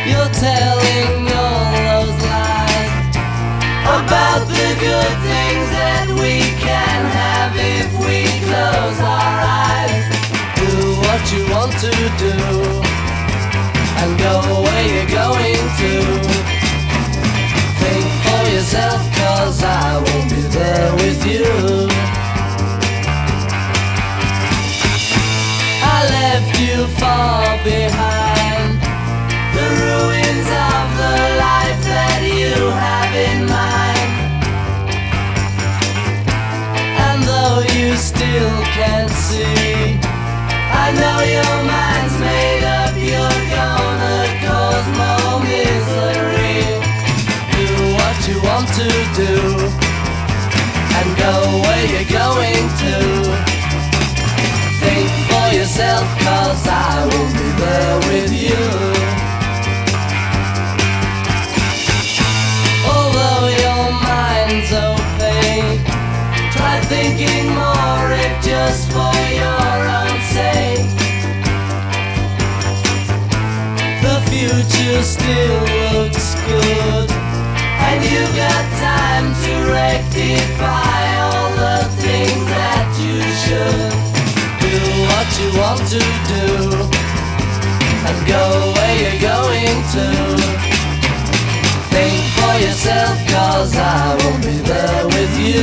You're telling all those lies about the good things that we can have if we close our eyes. Do what you want to do and go where you're going to. Think for yourself, 'cause I won't be there with you. I left you far behind, the ruins of the life that you have in mind. And though you still can't see, I know your mind's made up. You're gonna cause more misery. Do what you want to do and go where you're going to. Think for yourself, 'cause I will be there with you. Although your mind's opaque, try thinking more if just for your own sake. The future still looks good, and you've got time to rectify all the things that you should. Do what you want to do and go where you're going to. Think for yourself, 'cause I won't be there with you.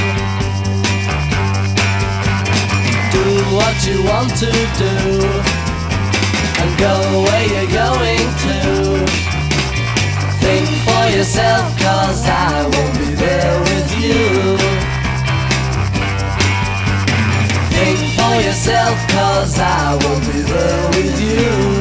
Do what you want to do and go where you're going to. Think for yourself, 'cause I won't be there with you. Think for yourself, 'cause I won't be there with you.